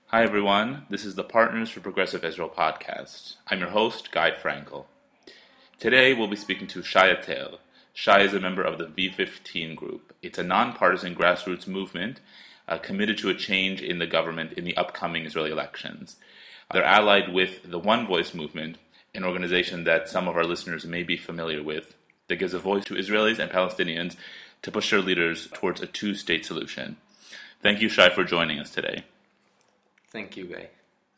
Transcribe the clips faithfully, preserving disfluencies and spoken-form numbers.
Hi everyone, this is the Partners for Progressive Israel podcast. I'm your host, Guy Frankel. Today we'll be speaking to Shai Yatel. Shai is a member of the V fifteen group. It's a nonpartisan grassroots movement uh, committed to a change in the government in the upcoming Israeli elections. They're allied with the One Voice movement, an organization that some of our listeners may be familiar with, that gives a voice to Israelis and Palestinians to push their leaders towards a two-state solution. Thank you, Shai, for joining us today. Thank you, Guy.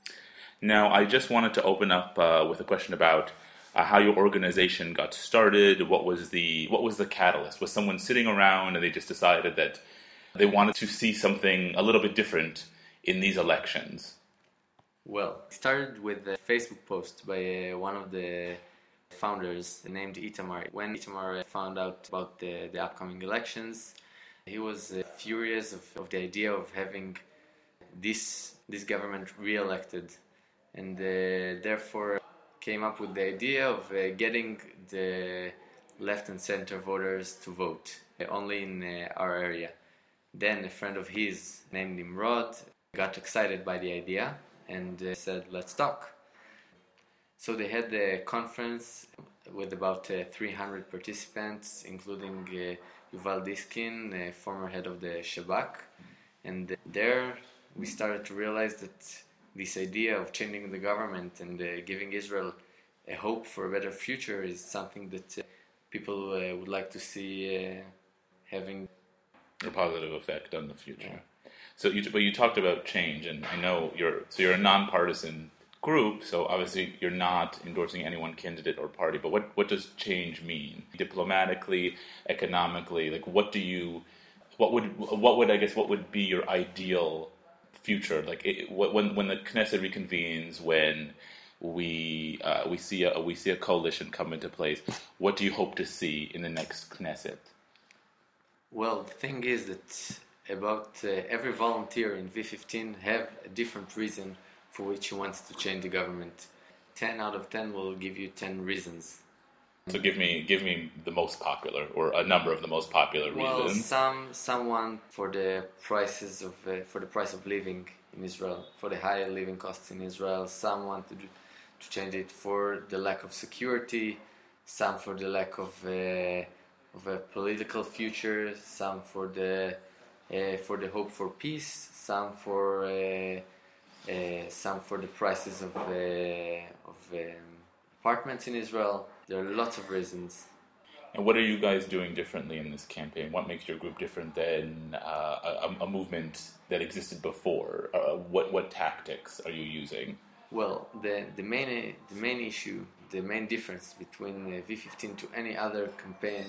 Now, I just wanted to open up uh, with a question about uh, how your organization got started. What was the what was the catalyst? Was someone sitting around and they just decided that they wanted to see something a little bit different in these elections? Well, it started with a Facebook post by uh, one of the founders named Itamar. When Itamar found out about the, the upcoming elections, he was uh, furious of, of the idea of having this this government re-elected, and uh, therefore came up with the idea of uh, getting the left and center voters to vote uh, only in uh, our area. Then a friend of his named Nimrod got excited by the idea and uh, said, let's talk. So they had the conference with about uh, three hundred participants, including uh, Yuval Diskin, uh, former head of the Shabak, and uh, there we started to realize that this idea of changing the government and uh, giving Israel a hope for a better future is something that uh, people uh, would like to see uh, having a positive effect on the future. Yeah. So, you, but you talked about change, and I know you're so you're a nonpartisan group. So obviously you're not endorsing any one candidate or party. But what what does change mean diplomatically, economically? Like, what do you, what would what would I guess what would be your ideal future, like it, when when the Knesset reconvenes, when we uh, we see a we see a coalition come into place, what do you hope to see in the next Knesset? Well, the thing is that about uh, every volunteer in V fifteen have a different reason for which he wants to change the government. Ten out of ten will give you ten reasons. So give me give me the most popular, or a number of the most popular well, reasons. Well, some someone for the prices of uh, for the price of living in Israel, for the high living costs in Israel. Some want to do, to change it for the lack of security. Some for the lack of uh, of a political future. Some for the uh, for the hope for peace. Some for uh, uh, some for the prices of uh, of um, apartments in Israel. There are lots of reasons. And what are you guys doing differently in this campaign? What makes your group different than uh, a, a movement that existed before? Uh, what what tactics are you using? Well, the the main the main issue, the main difference between uh, V fifteen to any other campaign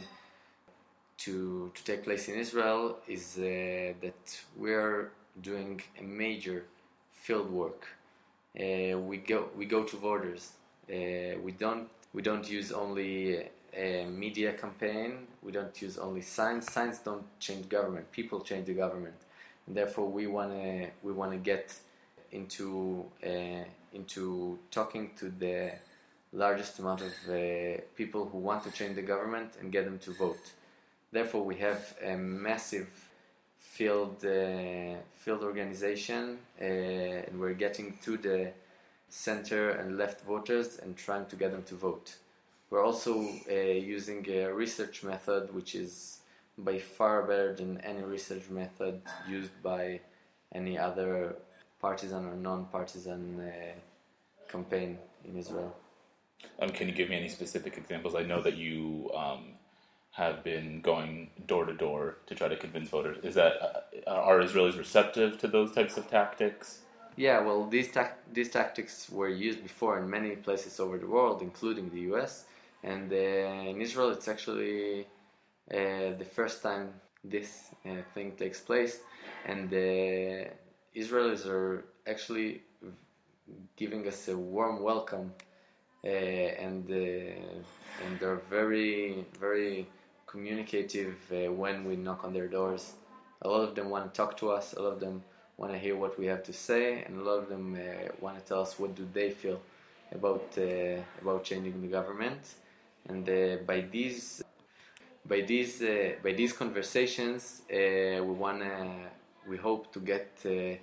to to take place in Israel is uh, that we're doing a major field work. Uh, we go we go to voters. Uh, we don't. We don't use only a media campaign. We don't use only signs. Signs don't change government. People change the government, and therefore we wanna we wanna get into uh, into talking to the largest amount of uh, people who want to change the government and get them to vote. Therefore, we have a massive field uh, field organization, uh, and we're getting to the center and left voters and trying to get them to vote. We're also uh, using a research method which is by far better than any research method used by any other partisan or non-partisan uh, campaign in Israel. Um, can you give me any specific examples? I know that you um, have been going door to door to try to convince voters. Is that uh, are Israelis receptive to those types of tactics? Yeah, well, these ta- these tactics were used before in many places over the world, including the U S, and uh, in Israel it's actually uh, the first time this uh, thing takes place, and the uh, Israelis are actually giving us a warm welcome, uh, and uh, and they're very very communicative uh, when we knock on their doors. A lot of them want to talk to us. A lot of them want to hear what we have to say, and a lot of them uh, want to tell us what do they feel about uh, about changing the government. And uh, by these by these uh, by these conversations, uh, we wanna we hope to get uh,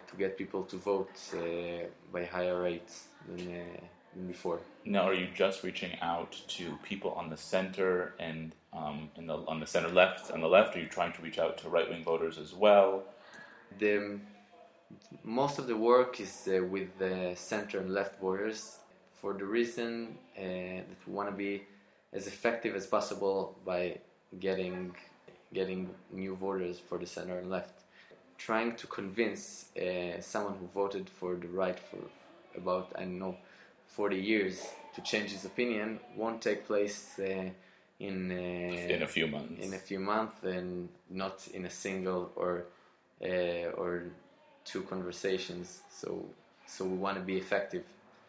to get people to vote uh, by higher rates than, uh, than before. Now, are you just reaching out to people on the center and um, in the, on the center left and the left? Are you trying to reach out to right-wing voters as well? The most of the work is uh, with the center and left voters, for the reason uh, that we want to be as effective as possible by getting getting new voters for the center and left. Trying to convince uh, someone who voted for the right for about, I don't know, forty years to change his opinion won't take place uh, in uh, in a few months. In a few months, and not in a single or uh, or two conversations. So so we want to be effective,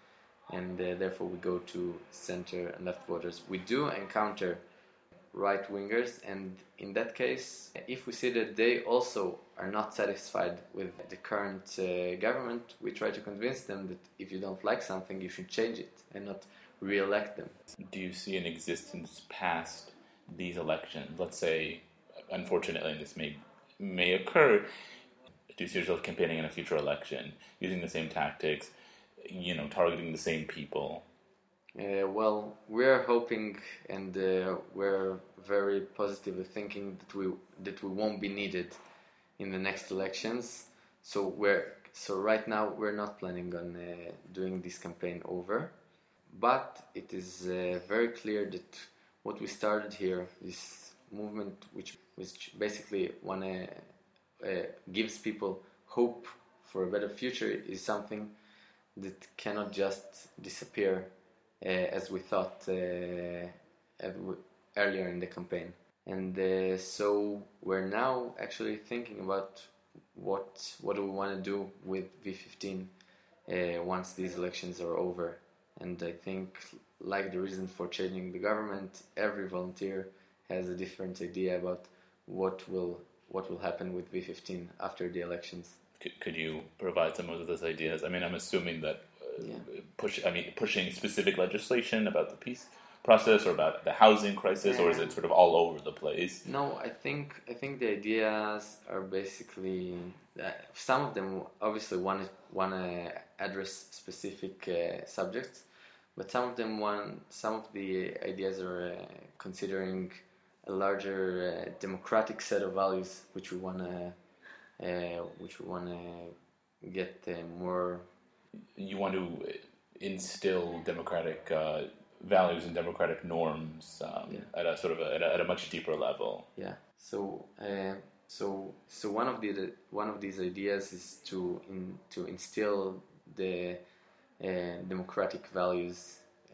and uh, therefore we go to center and left voters. We do encounter right-wingers, and in that case, if we see that they also are not satisfied with the current uh, government, we try to convince them that if you don't like something, you should change it and not re-elect them. Do you see an existence past these elections? Let's say, unfortunately, this may may occur. Do you see yourself campaigning in a future election, using the same tactics, you know, targeting the same people? Uh, well, we're hoping, and uh, we're very positively thinking that we that we won't be needed in the next elections. So we're so right now we're not planning on uh, doing this campaign over, but it is uh, very clear that what we started here, this movement, which which basically wanna uh, gives people hope for a better future, is something that cannot just disappear. Uh, as we thought uh, earlier in the campaign. And uh, so we're now actually thinking about what what do we want to do with V fifteen uh, once these elections are over. And I think, like the reason for changing the government, every volunteer has a different idea about what will what will happen with V fifteen after the elections. Could, could you provide some of those ideas? I mean, I'm assuming that Yeah. push. I mean, pushing specific legislation about the peace process or about the housing crisis, yeah. or is it sort of all over the place? No, I think I think the ideas are basically uh, some of them obviously want want to address specific uh, subjects, but some of them want some of the ideas are uh, considering a larger uh, democratic set of values, which we want to uh, which we want to get uh, more. You want to instill democratic uh, values and democratic norms um, yeah. at a sort of a, at, a, at a much deeper level. Yeah. So, uh, so, so one of the one of these ideas is to in, to instill the uh, democratic values uh,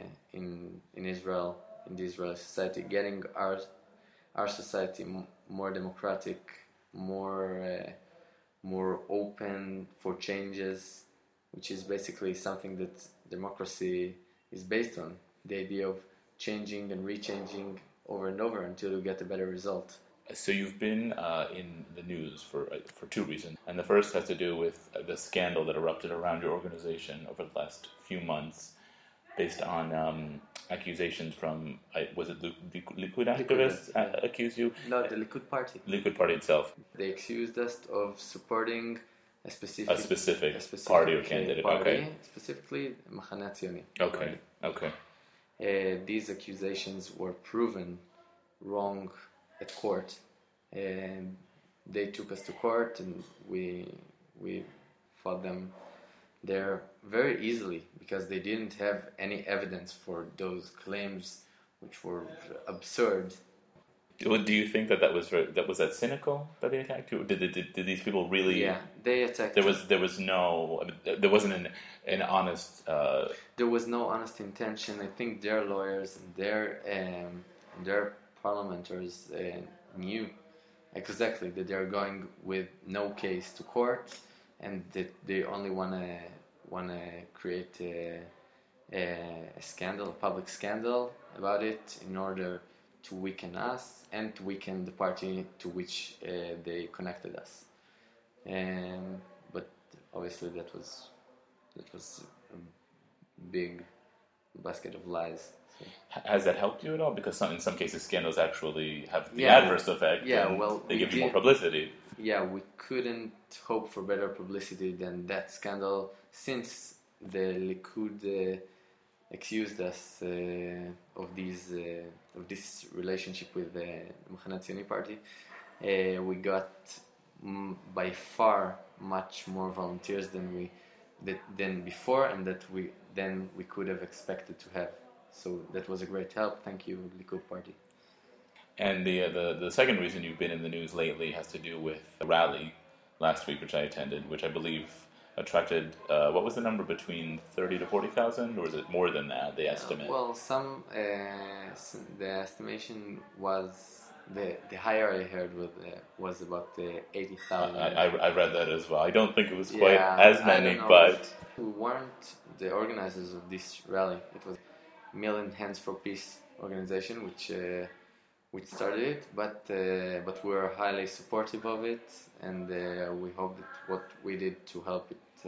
in in Israel, in the Israeli society, getting our our society m- more democratic, more uh, more open for changes, which is basically something that democracy is based on, the idea of changing and rechanging over and over until you get a better result. So you've been uh, in the news for uh, for two reasons, and the first has to do with uh, the scandal that erupted around your organization over the last few months, based on um, accusations from, I, was it Likud activists Likud, yeah. uh, accused you? No, the Likud party. Likud party itself. They accused us of supporting a specific, A specific, a specific party or candidate, party, okay. Specifically, Machane Hatzionii. Okay, okay. Uh, these accusations were proven wrong at court, and they took us to court, and we we fought them there very easily because they didn't have any evidence for those claims, which were absurd. Do you think that that was very, that was that cynical that they attacked you? Did, did did these people really? Yeah, they attacked. There was there was no there wasn't an an honest. Uh, there was no honest intention. I think their lawyers and their um, their parliamenters uh, knew exactly that they are going with no case to court, and that they only wanna wanna create a, a, a scandal, a public scandal about it, in order to weaken us and to weaken the party to which uh, they connected us. Um, but obviously that was that was a big basket of lies. So. Has that helped you at all? Because some, in some cases, scandals actually have the Yeah. adverse effect. Yeah, and well, they we give you did- more publicity. yeah, we couldn't hope for better publicity than that scandal, since the Likud uh, accused us uh, of these uh, of this relationship with the Machane Tzionii Party. Uh, we got mm, by far much more volunteers than we that, than before, and that we than we could have expected to have. So that was a great help. Thank you, Likud Party. And the, uh, the the second reason you've been in the news lately has to do with the rally last week, which I attended, which I believe attracted, uh, what was the number, between thirty to forty thousand, or is it more than that, the estimate? Uh, well, some, uh, some the estimation was, the the higher I heard was, uh, was about uh, eighty thousand. I, I, I read that as well. I don't think it was quite yeah, as many, but... We weren't the organizers of this rally. It was Million Hands for Peace organization, which uh, which started it, but uh, but we were highly supportive of it, and uh, we hope that what we did to help it uh,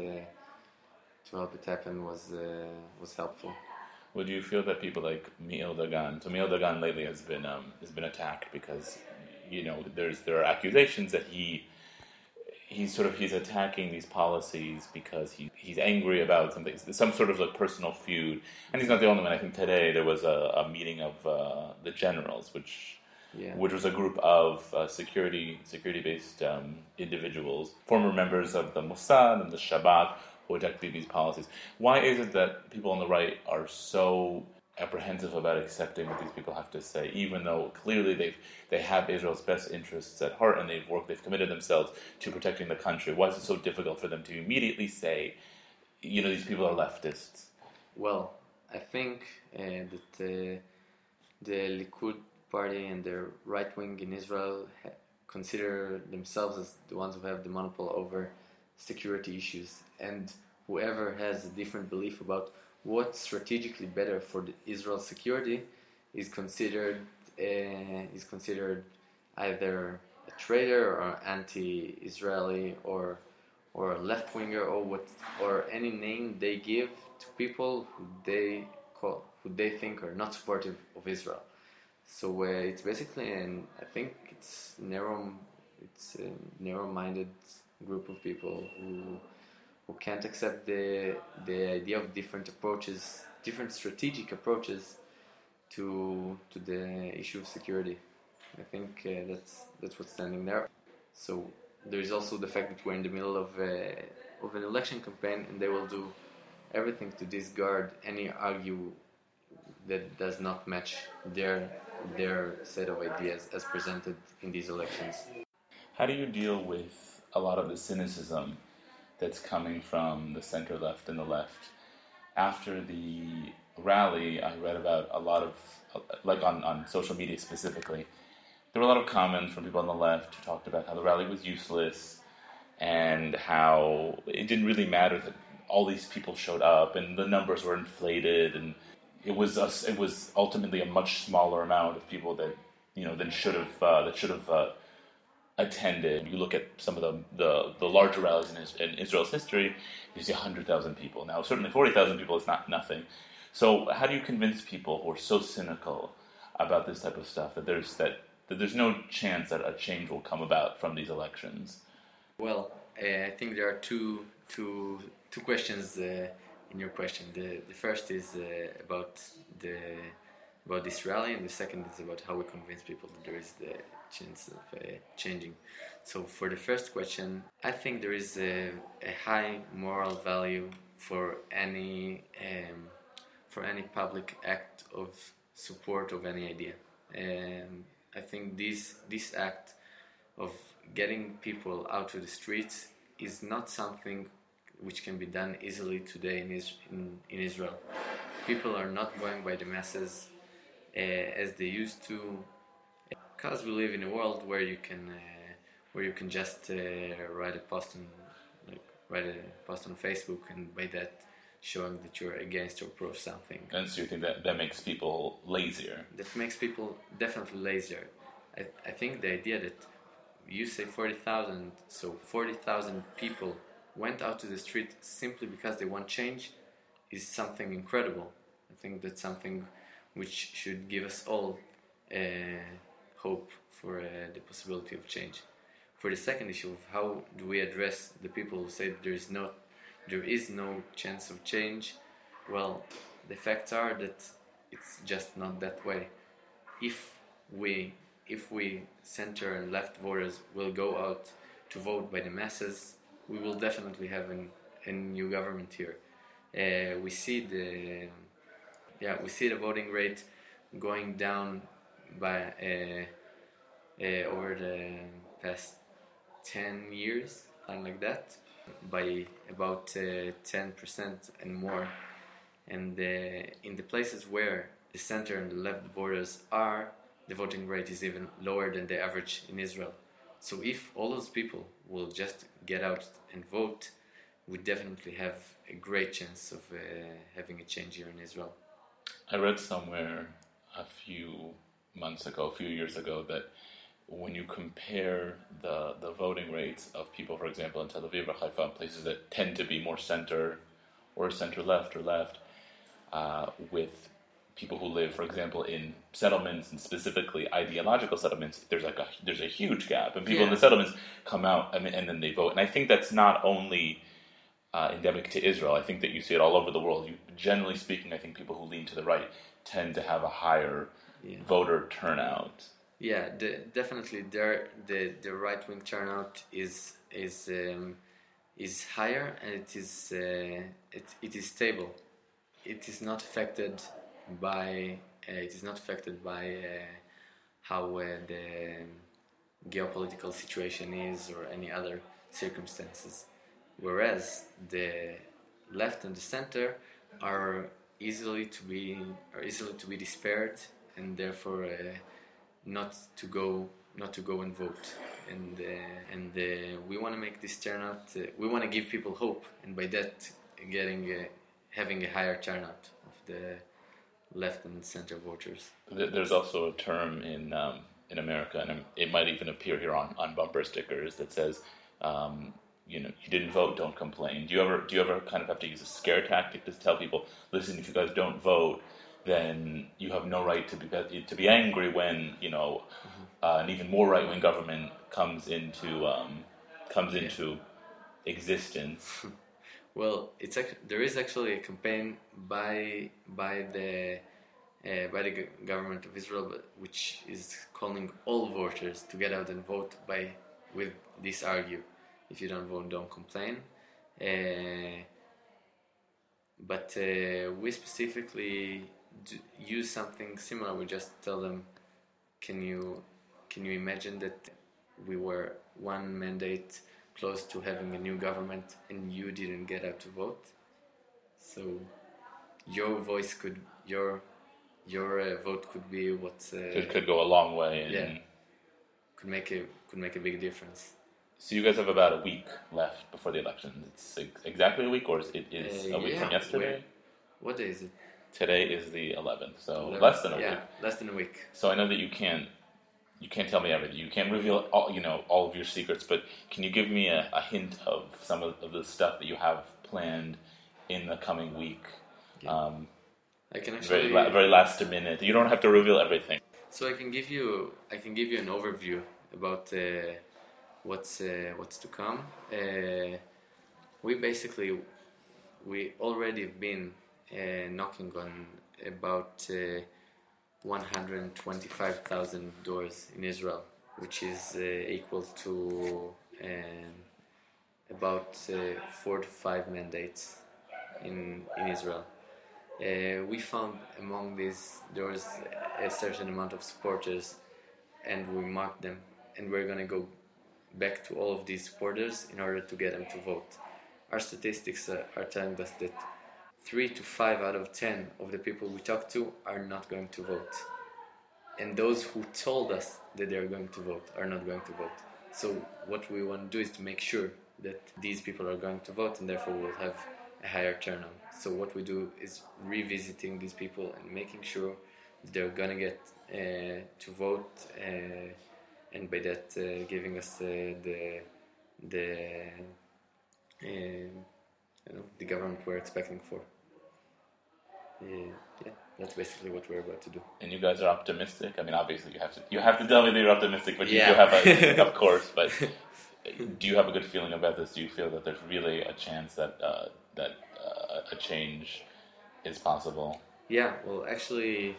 to help it happen was uh, was helpful. Would you feel that people like Me'il Dagan, so Me'il Dagan lately has been um, has been attacked because, you know, there's there are accusations that he he's sort of he's attacking these policies because he he's angry about something, some sort of like personal feud, and he's not the only one. I think today there was a, a meeting of uh, the generals, which yeah. which was a group of uh, security security based um, individuals, former members of the Mossad and the Shabak, who attacked Bibi's policies. Why is it that people on the right are so apprehensive about accepting what these people have to say, even though clearly they they have Israel's best interests at heart and they've worked, they've committed themselves to protecting the country? Why is it so difficult for them to immediately say, you know, these people are leftists? Well, I think uh, that uh, the Likud party and the right wing in Israel ha- consider themselves as the ones who have the monopoly over security issues, and whoever has a different belief about what's strategically better for the Israel's security is considered uh, is considered either a traitor or anti-Israeli or or a left-winger or what or any name they give to people who they call who they think are not supportive of Israel. So uh, it's basically, and I think it's narrow, it's a narrow-minded group of people who who can't accept the the idea of different approaches, different strategic approaches to to the issue of security. I think uh, that's that's what's standing there. So there is also the fact that we're in the middle of uh, of an election campaign, and they will do everything to discard any argue that does not match their their set of ideas as presented in these elections. How do you deal with a lot of the cynicism that's coming from the center left and the left? After the rally, I read about a lot of, like on, on social media specifically, there were a lot of comments from people on the left who talked about how the rally was useless and how it didn't really matter that all these people showed up and the numbers were inflated, and it was a, it was ultimately a much smaller amount of people that, you know, than should have uh, that should have uh, attended. You look at some of the the, the larger rallies in, in Israel's history, you see one hundred thousand people. Now, certainly forty thousand people is not nothing. So how do you convince people who are so cynical about this type of stuff that there's that, that there's no chance that a change will come about from these elections? Well, uh, I think there are two two two questions uh, in your question. The the first is uh, about the about this rally, and the second is about how we convince people that there is the chance of uh, changing. So for the first question, I think there is a, a high moral value for any um, for any public act of support of any idea. And I think this this act of getting people out to the streets is not something which can be done easily today in Is- in, in Israel. People are not going by the masses uh, as they used to, because we live in a world where you can uh, where you can just uh, write a post on like write a post on Facebook, and by that showing that you're against or pro something. And so you think that that makes people lazier? That makes people definitely lazier. I, I think the idea that you say forty thousand, so forty thousand people went out to the street simply because they want change is something incredible. I think that's something which should give us all uh, hope for uh, the possibility of change. for the second issue of how do we address the people who say there is no, there is no chance of change, well, the facts are that it's just not that way. If we, if we center and left voters will go out to vote by the masses, we will definitely have an, a new government here. Uh, we see the, yeah, we see the voting rate going down by uh, uh, over the past ten years, something like that, by about uh, ten percent and more. And uh, in the places where the center and the left borders are, the voting rate is even lower than the average in Israel. So if all those people will just get out and vote, we definitely have a great chance of uh, having a change here in Israel. I read somewhere a few months ago, a few years ago, that when you compare the, the voting rates of people, for example, in Tel Aviv or Haifa, places that tend to be more center or center-left or left, uh, with people who live, for example, in settlements and specifically ideological settlements, there's like a there's a huge gap, and people yeah. in the settlements come out and, and then they vote. And I think that's not only uh, endemic to Israel. I think that you see it all over the world. You, generally speaking, I think people who lean to the right tend to have a higher yeah. voter turnout. Yeah, the, definitely. There, the the right wing turnout is is um, is higher, and it is uh, it it is stable. It is not affected by uh, it is not affected by uh, how uh, the geopolitical situation is or any other circumstances. Whereas the left and the center are easily to be are easily to be despaired, and therefore uh, not to go not to go and vote. And uh, and uh, we want to make this turnout. Uh, we want to give people hope, and by that getting uh, having a higher turnout of the left and center voters. There's also a term in um, in America, and it might even appear here on, on bumper stickers that says, um, you know, you didn't vote, don't complain. Do you ever do you ever kind of have to use a scare tactic to tell people, listen, if you guys don't vote, then you have no right to be to be angry when you know mm-hmm. uh, an even more right wing government comes into um, comes yeah. into existence. Well, it's act- there is actually a campaign by by the uh, by the g- government of Israel, but, which is calling all voters to get out and vote by with this argue: if you don't vote, don't complain. Uh, but uh, we specifically do use something similar. We just tell them, can you can you imagine that we were one mandate close to having a new government and you didn't get out to vote? So your voice could your your uh, vote could be what uh, it could go a long way. Yeah, and could make a could make a big difference. So you guys have about a week left before the election. It's exactly a week, or is it is uh, a week yeah, from yesterday? Where, what day is it? Today is the eleventh, so eleventh, less than a yeah, week. less than a week. So I know that you can't you can't tell me everything. You can't reveal all you know all of your secrets, but can you give me a, a hint of some of, of the stuff that you have planned in the coming week? Yeah. Um, I can very actually la- very last minute. You don't have to reveal everything. So I can give you I can give you an overview about uh, what's uh, what's to come. Uh, we basically we already have been uh, knocking on about uh, one hundred twenty-five thousand doors in Israel, which is uh, equal to um, about uh, four to five mandates in in Israel. Uh, we found among these doors a certain amount of supporters, and we marked them, and we're going to go back to all of these supporters in order to get them to vote. Our statistics uh, are telling us that three to five out of ten of the people we talk to are not going to vote. And those who told us that they're going to vote are not going to vote. So what we want to do is to make sure that these people are going to vote, and therefore we'll have a higher turnout. So what we do is revisiting these people and making sure that they're going to get uh, to vote, uh, and by that uh, giving us uh, the the uh, you know, the government we're expecting for. Uh, yeah, that's basically what we're about to do. And you guys are optimistic. I mean, obviously you have to you have to tell me that you're optimistic, but you yeah. do have a, of course. But do you have a good feeling about this? Do you feel that there's really a chance that uh, that uh, a change is possible? Yeah, well, actually,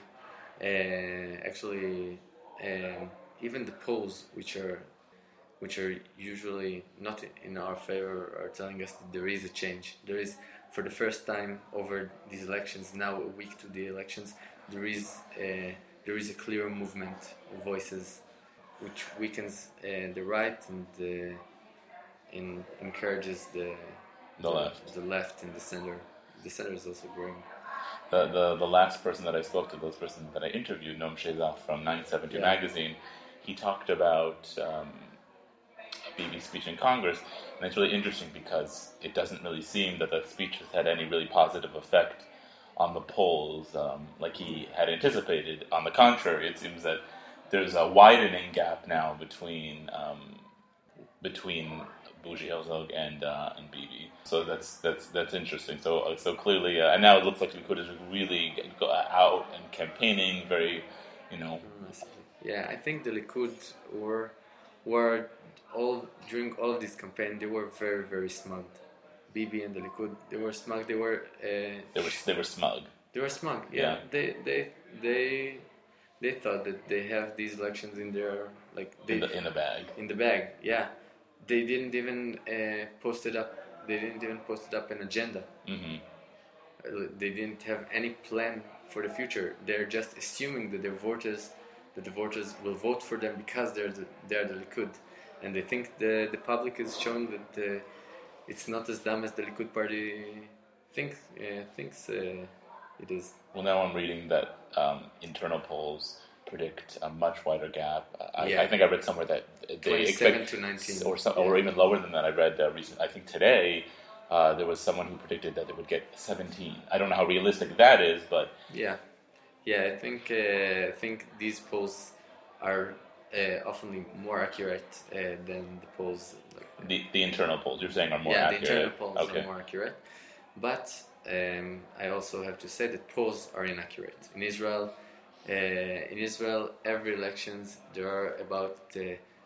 uh, actually, um, even the polls, which are which are usually not in our favor, are telling us that there is a change. There is, for the first time over these elections, now a week to the elections, there is a, there is a clear movement of voices, which weakens uh, the right and uh, in, encourages the, The left. the left and the center. The center is also growing. The, the the last person that I spoke to, those person that I interviewed, Noam Shezaf from nine seventy-two Yeah. magazine, he talked about um, Bibi's speech in Congress, and it's really interesting because it doesn't really seem that the speech has had any really positive effect on the polls, um, like he had anticipated. On the contrary, it seems that there's a widening gap now between um, between Bougie Herzog and uh, and Bibi. So that's that's that's interesting. So uh, so clearly, uh, and now it looks like Likud is really go out and campaigning very, you know. Yeah, I think the Likud were were all during all of this campaign. They were very very smug. Bibi and the Likud, they were smug. They were uh, they were they were smug. They were smug. Yeah, yeah. they they they they thought that they have these elections in their like they, in the in the bag. In the bag, yeah. They didn't even uh, post it up. They didn't even post it up an agenda. Mm-hmm. Uh, they didn't have any plan for the future. They're just assuming that their voters, that the voters will vote for them because they're the, they're the Likud, and they think the the public is showing that uh, it's not as dumb as the Likud party thinks uh, thinks uh, it is. Well, now I'm reading that um, internal polls predict a much wider gap. I, yeah. I think I read somewhere that they expect to nineteen, or some, yeah. or even lower than that. I read uh, recent. I think today uh, there was someone who predicted that they would get seventeen. I don't know how realistic that is, but yeah, yeah. I think uh, I think these polls are uh, often more accurate uh, than the polls. Like, the the internal polls you're saying are more yeah, accurate. Yeah, the internal polls okay. are more accurate, but um, I also have to say that polls are inaccurate in Israel. Uh, in Israel, every elections there are about uh,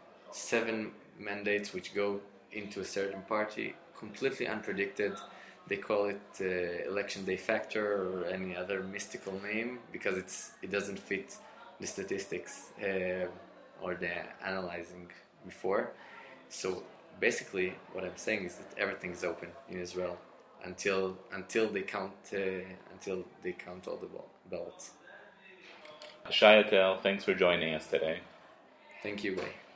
seven mandates which go into a certain party, completely unpredicted. They call it uh, election day factor or any other mystical name because it's it doesn't fit the statistics uh, or the analyzing before. So basically, what I'm saying is that everything's open in Israel until until they count uh, until they count all the ballots. Shaya Tel, thanks for joining us today. Thank you, Ray.